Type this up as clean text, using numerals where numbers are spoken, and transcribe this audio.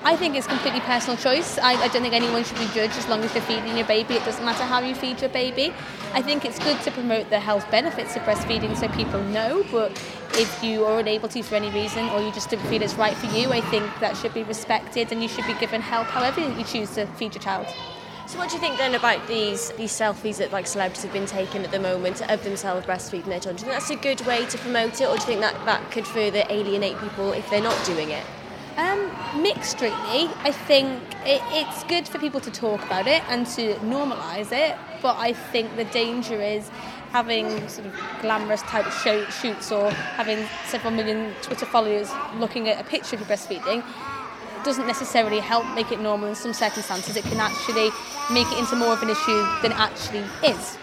I think it's completely personal choice. I don't think anyone should be judged as long as you're feeding your baby. It doesn't matter how you feed your baby. I think it's good to promote the health benefits of breastfeeding so people know, but if you are unable to for any reason or you just don't feel it's right for you, I think that should be respected and you should be given help however you choose to feed your child. So what do you think then about these selfies that like celebrities have been taking at the moment of themselves breastfeeding their children? Do you think that's a good way to promote it, or do you think that could further alienate people if they're not doing it? Mixed really. I think it's good for people to talk about it and to normalise it, but I think the danger is having sort of glamorous type shoots or having several million Twitter followers looking at a picture of your breastfeeding doesn't necessarily help make it normal in some circumstances. It can actually make it into more of an issue than it actually is.